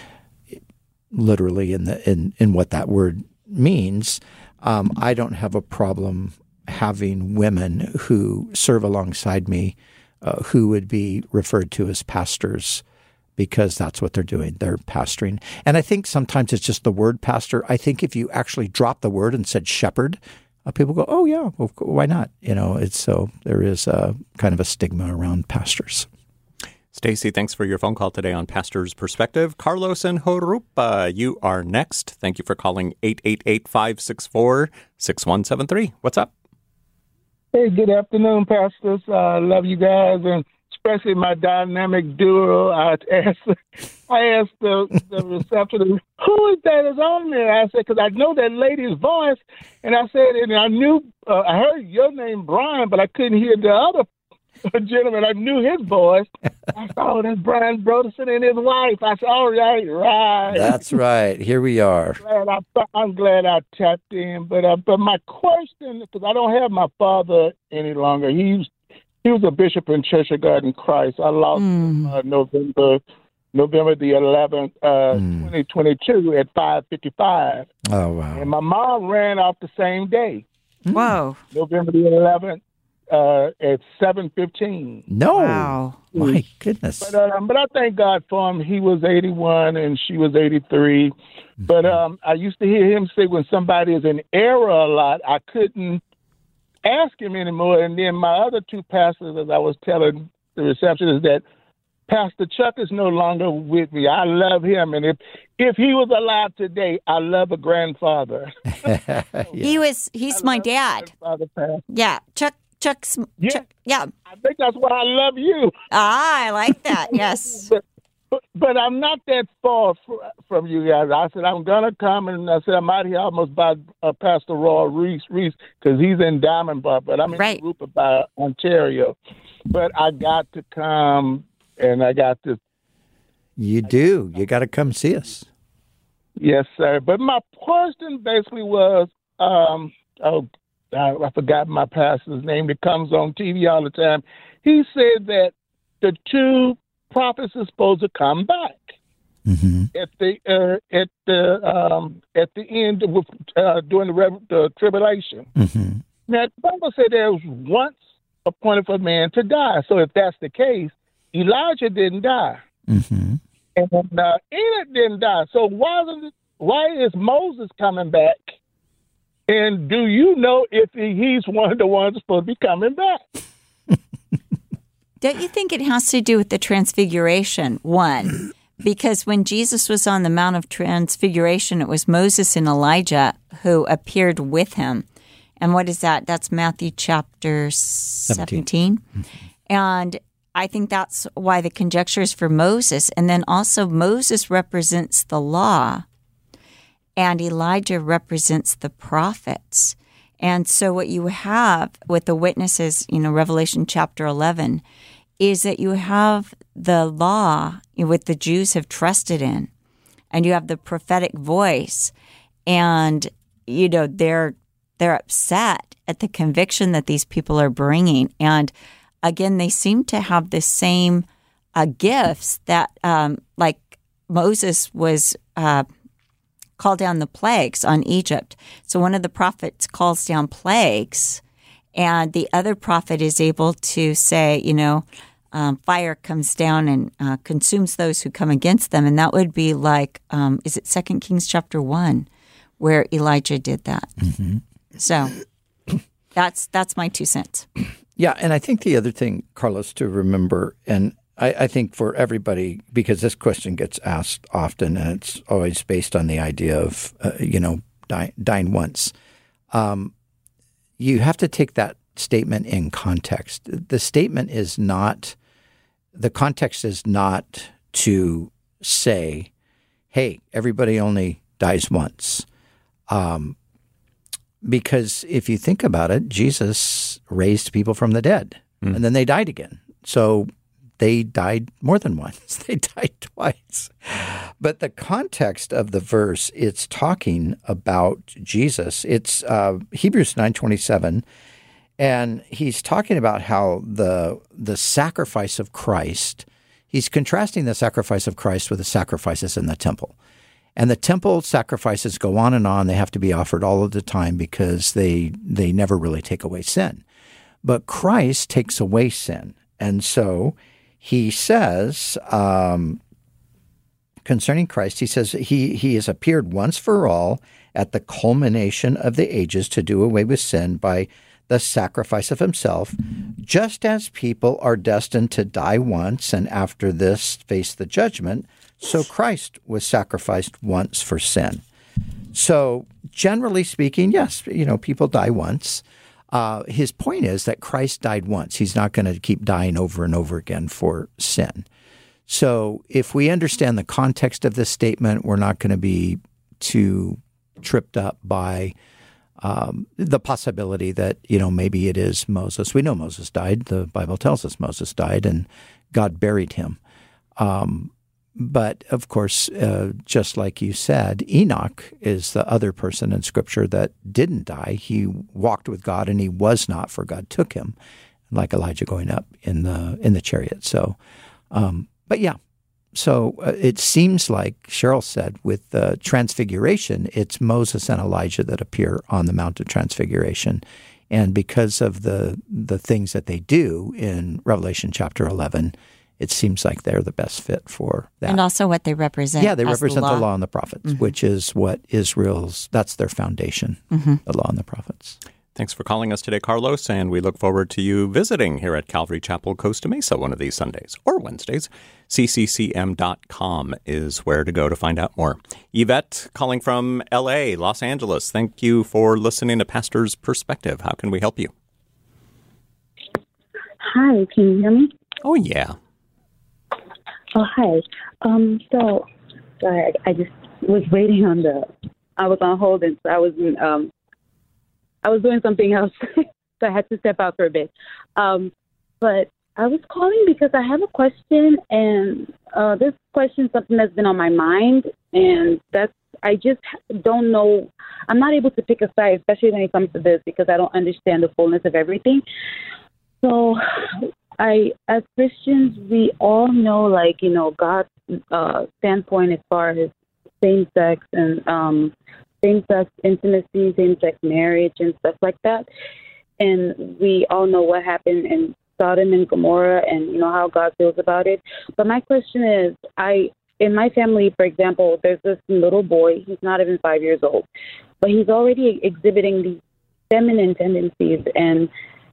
literally in the in, in what that word means. Um, I don't have a problem having women who serve alongside me uh, who would be referred to as pastors, because that's what they're doing. They're pastoring. And I think sometimes it's just the word pastor. I think if you actually drop the word and said shepherd, uh, people go, oh, yeah, well, why not? You know, it's so there is a kind of a stigma around pastors. Stacy, thanks for your phone call today on Pastor's Perspective. Carlos in Jurupa, you are next. Thank you for calling eight eight eight, five six four, six one seven three. What's up? Hey, good afternoon, pastors. I uh, love you guys, and especially my dynamic duo. I asked, I asked the, the receptionist, who is that is on there? I said, because I know that lady's voice. And I said, and I knew, uh, I heard your name, Brian, but I couldn't hear the other gentleman. I knew his voice. I said, oh, that's Brian Broderson and his wife. I said, all right, right. That's right. Here we are. Glad I, I'm glad I tapped in. But, uh, but my question, because I don't have my father any longer. He's He was a bishop in Church of God in Christ. I lost mm. him uh, November November the eleventh, uh, mm. twenty twenty-two at five fifty-five. Oh, wow. And my mom ran off the same day. Whoa. November the eleventh, uh, at seven fifteen. No. Wow. My goodness. But um, but I thank God for him. He was eighty-one and she was eighty-three. Mm-hmm. But um, I used to hear him say when somebody is in error a lot, I couldn't ask him anymore. And then my other two pastors, as I was telling the receptionist, that Pastor Chuck is no longer with me. I love him, and if if he was alive today, I love a grandfather. Yeah. He was. He's I my love dad. grandfather, Yeah, Chuck. Chuck's. Yeah. Chuck, yeah. I think that's why I love you. Ah, I like that. Yes. But, but, but I'm not that far fr- from you guys. I said I'm gonna come, and I said I'm out here almost by uh, Pastor Roy Reese Reese because he's in Diamond Bar, but I'm in Right. Rupert by Ontario. But I got to come. And I got to. You do. You got to come see us. Yes, sir. But my question basically was, um, oh, I, I forgot my pastor's name that comes on T V all the time. He said that the two prophets are supposed to come back Mm-hmm. at the uh, at the um, at the end of, uh, during the, rev- the tribulation. Mm-hmm. Now, the Bible said there was once appointed for man to die. So if that's the case, Elijah didn't die, Mm-hmm. and uh, Enoch didn't die. So why is why is Moses coming back? And do you know if he, he's one of the ones supposed to be coming back? Don't you think it has to do with the transfiguration? One, because when Jesus was on the Mount of Transfiguration, it was Moses and Elijah who appeared with him. And what is that? That's Matthew chapter seventeen. Mm-hmm. And I think that's why the conjecture is for Moses. And then also Moses represents the law and Elijah represents the prophets. And so what you have with the witnesses, you know, Revelation chapter eleven, is that you have the law, what the Jews have trusted in, and you have the prophetic voice. And, you know, they're they're upset at the conviction that these people are bringing. And again, they seem to have the same uh, gifts that, um, like Moses was uh, called down the plagues on Egypt. So one of the prophets calls down plagues, and the other prophet is able to say, you know, um, fire comes down and uh, consumes those who come against them. And that would be like, um, is it Second Kings chapter one, where Elijah did that? Mm-hmm. So that's that's my two cents. Yeah, and I think the other thing, Carlos, to remember, and I, I think for everybody, because this question gets asked often, and it's always based on the idea of, uh, you know, die, dying once. Um, you have to take that statement in context. The statement is not, the context is not to say, hey, everybody only dies once. Um Because if you think about it, Jesus raised people from the dead, mm. and then they died again. So they died more than once. They died twice. But the context of the verse, it's talking about Jesus. It's uh, Hebrews nine twenty-seven, and he's talking about how the the sacrifice of Christ, he's contrasting the sacrifice of Christ with the sacrifices in the temple. And the temple sacrifices go on and on. They have to be offered all of the time because they they never really take away sin. But Christ takes away sin. And so he says, um, concerning Christ, he says he, he has appeared once for all at the culmination of the ages to do away with sin by the sacrifice of himself, just as people are destined to die once and after this face the judgment. So Christ was sacrificed once for sin. So generally speaking, yes, you know, people die once. Uh, his point is that Christ died once. He's not going to keep dying over and over again for sin. So if we understand the context of this statement, we're not going to be too tripped up by um, the possibility that, you know, maybe it is Moses. We know Moses died. The Bible tells us Moses died and God buried him. Um But, of course, uh, just like you said, Enoch is the other person in Scripture that didn't die. He walked with God, and he was not, for God took him, like Elijah going up in the in the chariot. So, um, but yeah, so uh, it seems like Cheryl said with the Transfiguration, it's Moses and Elijah that appear on the Mount of Transfiguration. And because of the the things that they do in Revelation chapter eleven, it seems like they're the best fit for that. And also what they represent. Yeah, they as represent the law, the law and the prophets, mm-hmm. which is what Israel's, that's their foundation, mm-hmm. the law and the prophets. Thanks for calling us today, Carlos, and we look forward to you visiting here at Calvary Chapel, Costa Mesa one of these Sundays or Wednesdays. C C C M dot com is where to go to find out more. Yvette calling from L A, Los Angeles. Thank you for listening to Pastor's Perspective. How can we help you? Hi, can you hear me? Oh, yeah. Oh, hi. Um, so, sorry, I, I just was waiting on the, I was on hold, and so I was in, um, I was doing something else, so I had to step out for a bit. Um, but I was calling because I have a question, and uh, this question is something that's been on my mind, and that's, I just don't know, I'm not able to pick a side, especially when it comes to this, because I don't understand the fullness of everything. So, I, as Christians, we all know, like, you know, God's uh, standpoint as far as same-sex and um, same-sex intimacy, same-sex marriage and stuff like that. And we all know what happened in Sodom and Gomorrah and, you know, how God feels about it. But my question is, I, in my family, for example, there's this little boy. He's not even five years old, but he's already exhibiting these feminine tendencies. And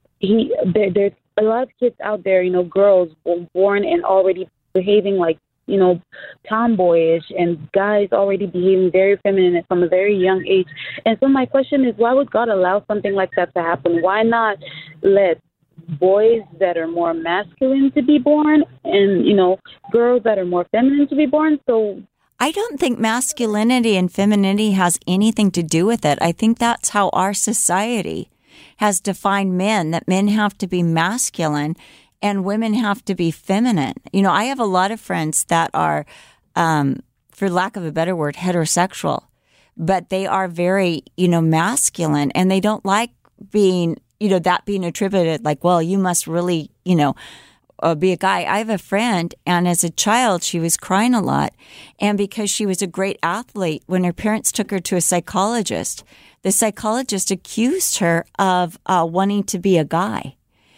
he there, there's a lot of kids out there, you know, girls born and already behaving like, you know, tomboyish, and guys already behaving very feminine from a very young age. And so my question is, why would God allow something like that to happen? Why not let boys that are more masculine to be born and, you know, girls that are more feminine to be born? So I don't think masculinity and femininity has anything to do with it. I think that's how our society has defined men, that men have to be masculine and women have to be feminine. You know, I have a lot of friends that are, um, for lack of a better word, heterosexual, but they are very, you know, masculine, and they don't like being, you know, that being attributed like, well, you must really, you know, uh, be a guy. I have a friend, and as a child, she was crying a lot. And because she was a great athlete, when her parents took her to a psychologist, the psychologist accused her of uh, wanting to be a guy.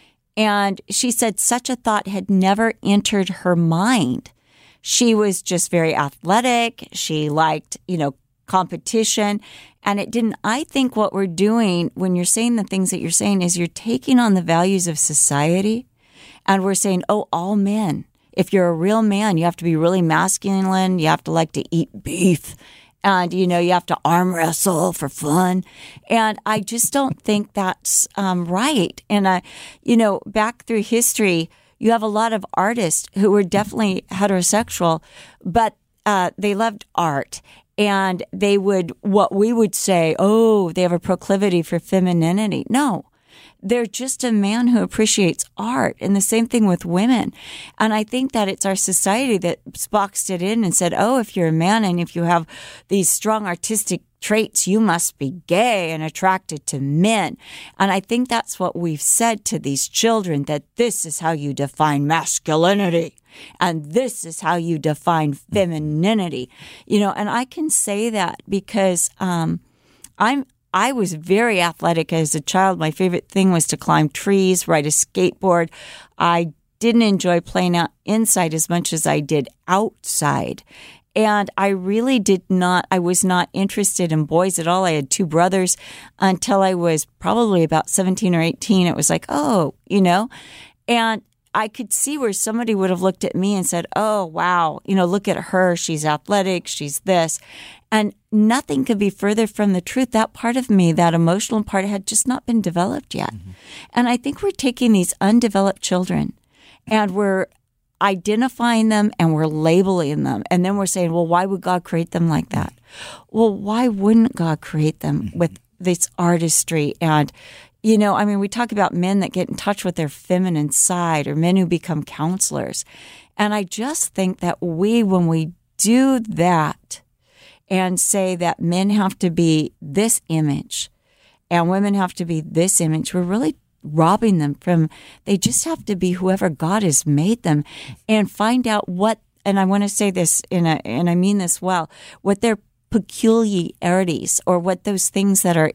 And she said such a thought had never entered her mind. She was just very athletic. She liked, you know, competition. And it didn't, I think what we're doing when you're saying the things that you're saying is you're taking on the values of society, and we're saying, oh, all men. If you're a real man, you have to be really masculine. You have to like to eat beef. And, you know, you have to arm wrestle for fun. And I just don't think that's um, right. And, I, you know, back through history, you have a lot of artists who were definitely heterosexual, but uh, they loved art. And they would, what we would say, oh, they have a proclivity for femininity. No. They're just a man who appreciates art, and the same thing with women. And I think that it's our society that boxed it in and said, oh, if you're a man and if you have these strong artistic traits, you must be gay and attracted to men. And I think that's what we've said to these children, that this is how you define masculinity. And this is how you define femininity. You know, and I can say that because um, I'm I was very athletic as a child. My favorite thing was to climb trees, ride a skateboard. I didn't enjoy playing out inside as much as I did outside. And I really did not, I was not interested in boys at all. I had two brothers until I was probably about seventeen or eighteen. It was like, oh, you know, and I could see where somebody would have looked at me and said, oh, wow, you know, look at her. She's athletic. She's this. And nothing could be further from the truth. That part of me, that emotional part, had just not been developed yet. Mm-hmm. And I think we're taking these undeveloped children and we're identifying them and we're labeling them. And then we're saying, well, why would God create them like that? Well, why wouldn't God create them mm-hmm. with this artistry? And, you know, I mean, we talk about men that get in touch with their feminine side or men who become counselors. And I just think that we, when we do that, and say that men have to be this image and women have to be this image, we're really robbing them from, they just have to be whoever God has made them, and find out what, and I want to say this, in a, and I mean this well, what their peculiarities or what those things that are in,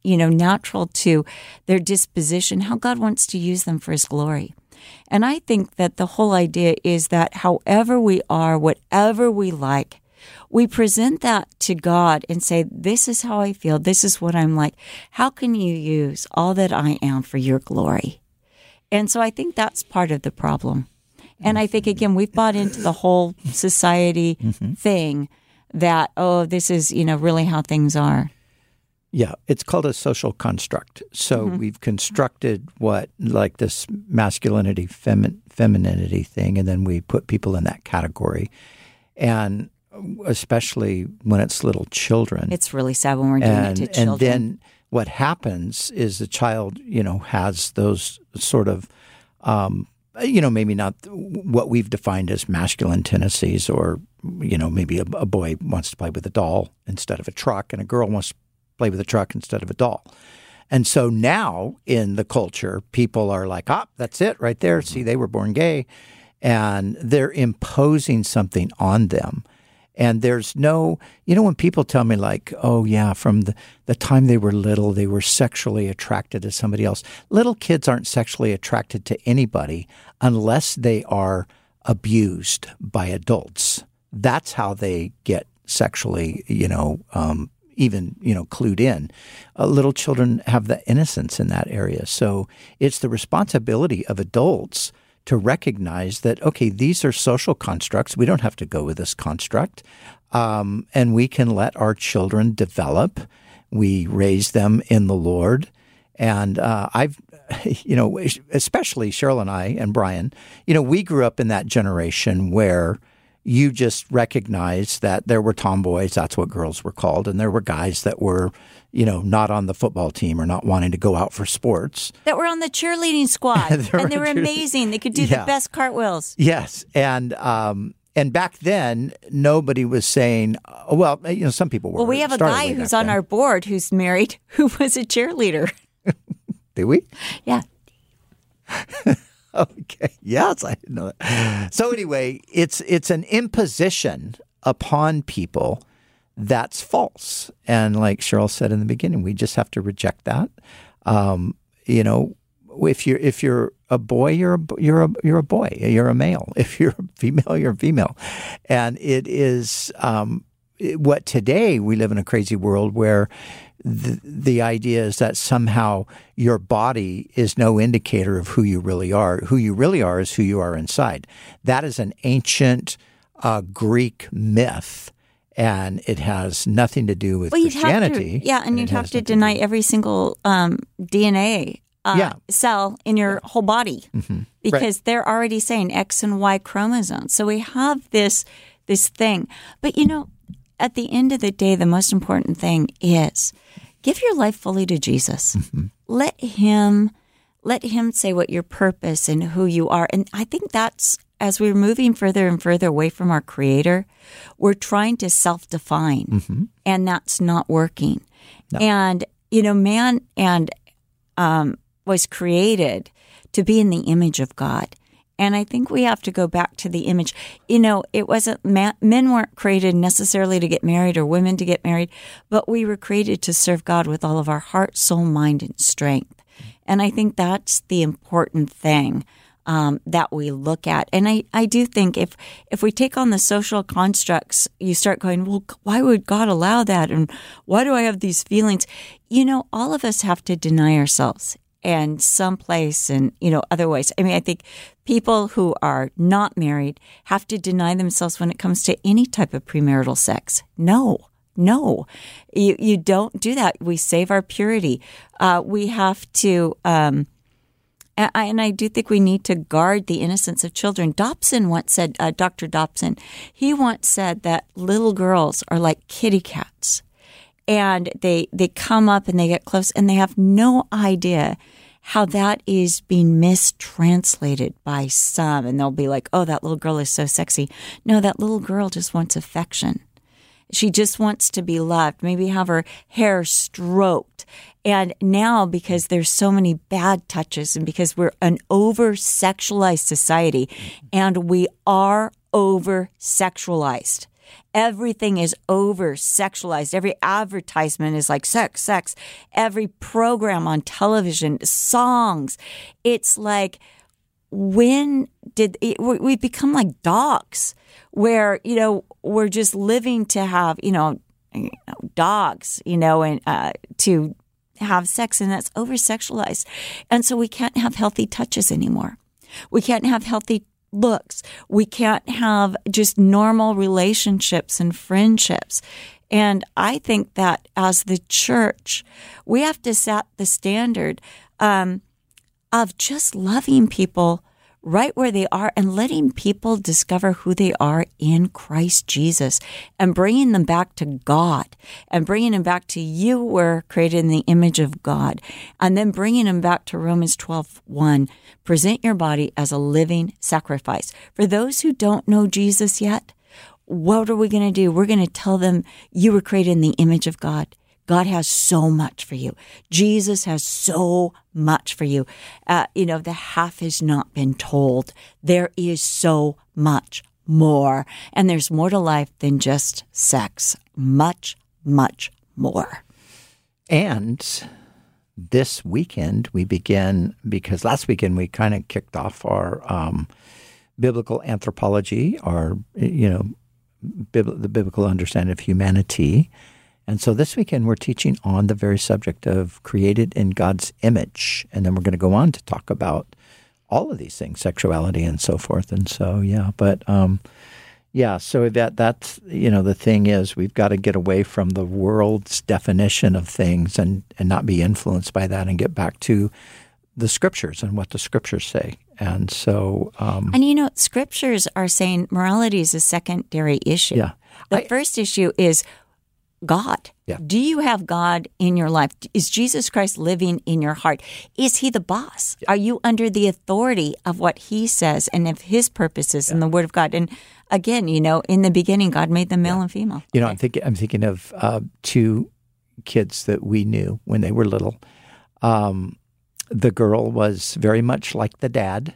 you know, natural to their disposition, how God wants to use them for his glory. And I think that the whole idea is that however we are, whatever we like, we present that to God and say, this is how I feel. This is what I'm like. How can you use all that I am for your glory? And so I think that's part of the problem. And I think, again, we've bought into the whole society mm-hmm. thing that, oh, this is, you know, really how things are. Yeah, it's called a social construct. So mm-hmm. we've constructed what, like this masculinity, femi- femininity thing, and then we put people in that category. And especially when it's little children. It's really sad when we're doing and, it to children. And then what happens is the child, you know, has those sort of, um, you know, maybe not what we've defined as masculine tendencies, or, you know, maybe a, a boy wants to play with a doll instead of a truck, and a girl wants to play with a truck instead of a doll. And so now in the culture, people are like, ah, that's it right there. See, they were born gay. And they're imposing something on them. And there's no, you know, when people tell me like, oh, yeah, from the, the time they were little, they were sexually attracted to somebody else. Little kids aren't sexually attracted to anybody unless they are abused by adults. That's how they get sexually, you know, um, even, you know, clued in. Uh, little children have the innocence in that area. So it's the responsibility of adults to recognize that, okay, these are social constructs. We don't have to go with this construct. Um, and we can let our children develop. We raise them in the Lord. And uh, I've, you know, especially Cheryl and I and Brian, you know, we grew up in that generation where you just recognized that there were tomboys, that's what girls were called, and there were guys that were, you know, not on the football team or not wanting to go out for sports. That were on the cheerleading squad, and they were amazing. They could do yeah. the best cartwheels. Yes, and um, and back then, nobody was saying, oh, well, you know, some people were. Well, we have a guy who's on then. our board who's married who was a cheerleader. Did we? Yeah. Okay. Yes, I didn't know that. So anyway, it's it's an imposition upon people that's false. And like Cheryl said in the beginning, we just have to reject that. Um, you know, if you're if you're a boy, you're a, you're a you're a boy. You're a male. If you're a female, you're a female. And it is um, it, what today we live in a crazy world where The, the idea is that somehow your body is no indicator of who you really are. Who you really are is who you are inside. That is an ancient uh, Greek myth, and it has nothing to do with well, Christianity. You'd to, yeah, and, and you'd have to deny to every single um, D N A uh, yeah. cell in your yeah. whole body mm-hmm. because right. they're already saying X and Y chromosomes. So we have this this thing. But, you know, at the end of the day, the most important thing is give your life fully to Jesus. Mm-hmm. Let him, let him say what your purpose and who you are. And I think that's, as we're moving further and further away from our Creator, we're trying to self-define, mm-hmm. and that's not working. No. And, you know, man and um, was created to be in the image of God. And I think we have to go back to the image. You know, it wasn't man, men weren't created necessarily to get married or women to get married, but we were created to serve God with all of our heart, soul, mind, and strength. And I think that's the important thing um, that we look at. And I, I do think if if we take on the social constructs, you start going, well, why would God allow that? And why do I have these feelings? You know, all of us have to deny ourselves. And someplace and, you know, other ways. I mean, I think people who are not married have to deny themselves when it comes to any type of premarital sex. No, no. You you don't do that. We save our purity. Uh, we have to, um, and, I, and I do think we need to guard the innocence of children. Dobson once said, uh, Doctor Dobson, he once said that little girls are like kitty cats. And they they come up and they get close and they have no idea how that is being mistranslated by some. And they'll be like, oh, that little girl is so sexy. No, that little girl just wants affection. She just wants to be loved, maybe have her hair stroked. And now, because there's so many bad touches and because we're an over-sexualized society, and we are over-sexualized, Everything is over-sexualized. Every advertisement is like sex, sex. Every program on television, songs. It's like, when did it, we've become like dogs where, you know, we're just living to have, you know, you know dogs, you know, and uh, to have sex, and that's over-sexualized. And so we can't have healthy touches anymore. We can't have healthy looks. We can't have just normal relationships and friendships. And I think that as the church, we have to set the standard um, of just loving people right where they are and letting people discover who they are in Christ Jesus and bringing them back to God and bringing them back to you were created in the image of God, and then bringing them back to Romans twelve one. Present your body as a living sacrifice. For those who don't know Jesus yet, what are we going to do? We're going to tell them you were created in the image of God. God has so much for you. Jesus has so much for you. Uh, you know, the half has not been told. There is so much more. And there's more to life than just sex. Much, much more. And this weekend we begin, because last weekend we kind of kicked off our um, biblical anthropology, our, you know, bib- the biblical understanding of humanity. And so this weekend we're teaching on the very subject of created in God's image. And then we're going to go on to talk about all of these things, sexuality and so forth. And so, yeah, but um, yeah, so that that's, you know, the thing is we've got to get away from the world's definition of things and, and not be influenced by that and get back to the scriptures and what the scriptures say. And so... Um, and, you know, scriptures are saying morality is a secondary issue. Yeah. The I, first issue is God. Yeah. Do you have God in your life? Is Jesus Christ living in your heart? Is he the boss? Yeah. Are you under the authority of what he says and of his purposes yeah. in the Word of God? And again, you know, in the beginning, God made them male yeah. and female. You know, okay. I'm thinking I'm thinking of uh, two kids that we knew when they were little. Um, the girl was very much like the dad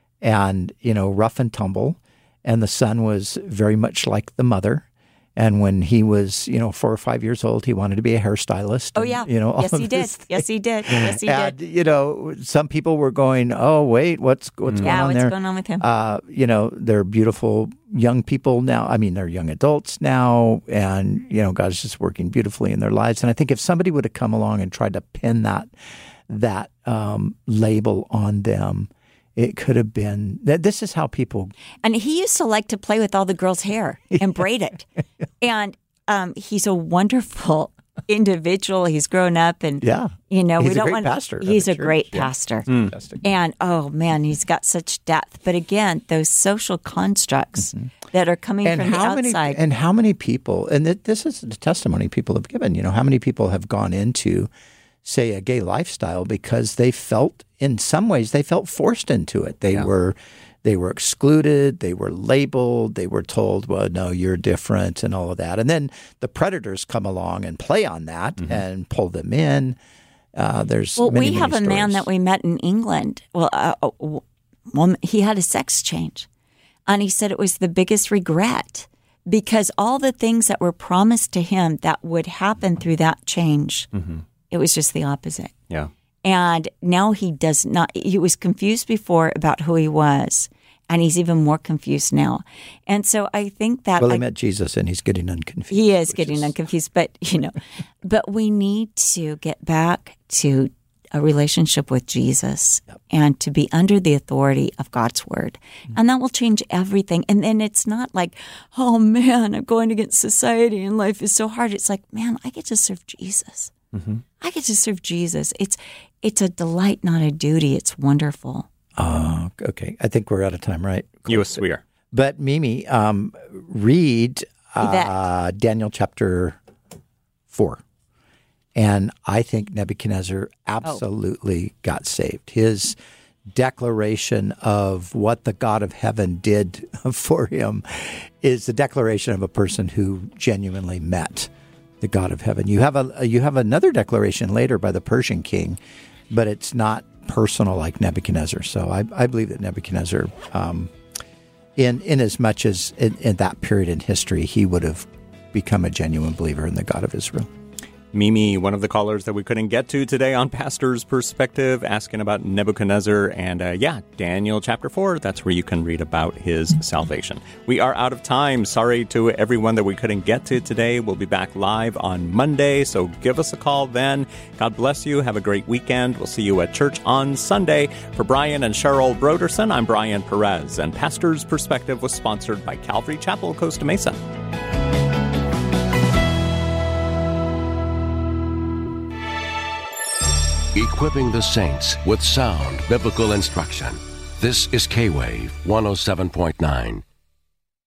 and, you know, rough and tumble. And the son was very much like the mother. And when he was, you know, four or five years old, he wanted to be a hairstylist. Oh, and, yeah. You know, all yes, of he did. things. Yes, he did. Yes, he and, did. You know, some people were going, oh, wait, what's what's mm. going yeah, on what's there? what's going on with him? Uh, you know, they're beautiful young people now. I mean, they're young adults now. And, you know, God's just working beautifully in their lives. And I think if somebody would have come along and tried to pin that, that um, label on them, it could have been that this is how people. And he used to like to play with all the girls' hair and braid it. And um, he's a wonderful individual. He's grown up, and yeah, you know, he's we a don't great want. Pastor he's a church. great yeah. pastor, mm. and oh man, he's got such depth. But again, those social constructs mm-hmm. that are coming and from the how outside, many, and how many people, and this is the testimony people have given. You know, how many people have gone into, say, a gay lifestyle because they felt, in some ways, they felt forced into it. They yeah. were, they were excluded. They were labeled. They were told, "Well, no, you're different," and all of that. And then the predators come along and play on that mm-hmm. and pull them in. Uh, there's well, many, we have many a man stories. that we met in England. Well, uh, uh, well, he had a sex change, and he said it was the biggest regret because all the things that were promised to him that would happen through that change. Mm-hmm. It was just the opposite. Yeah. And now he does not, he was confused before about who he was, and he's even more confused now. And so I think that. Well, he I, met Jesus and he's getting unconfused. He is getting is... unconfused, but, you know, but we need to get back to a relationship with Jesus yep. and to be under the authority of God's word. Mm-hmm. And that will change everything. And then it's not like, oh man, I'm going against society and life is so hard. It's like, man, I get to serve Jesus. Mm-hmm. I get to serve Jesus. It's it's a delight, not a duty. It's wonderful. Oh, okay. I think we're out of time, right? Yes, we are. But Mimi, um, read uh, Daniel chapter four. And I think Nebuchadnezzar absolutely oh. got saved. His declaration of what the God of heaven did for him is the declaration of a person who genuinely met the God of heaven. You have a you have another declaration later by the Persian king, but it's not personal like Nebuchadnezzar. So I, I believe that Nebuchadnezzar um, in, in as much as in, in that period in history, he would have become a genuine believer in the God of Israel. Mimi, one of the callers that we couldn't get to today on Pastor's Perspective, asking about Nebuchadnezzar. And uh, yeah, Daniel chapter four, that's where you can read about his salvation. We are out of time. Sorry to everyone that we couldn't get to today. We'll be back live on Monday, so give us a call then. God bless you. Have a great weekend. We'll see you at church on Sunday. For Brian and Cheryl Broderson, I'm Brian Perez, and Pastor's Perspective was sponsored by Calvary Chapel, Costa Mesa. Equipping the saints with sound biblical instruction. This is K-Wave one oh seven point nine.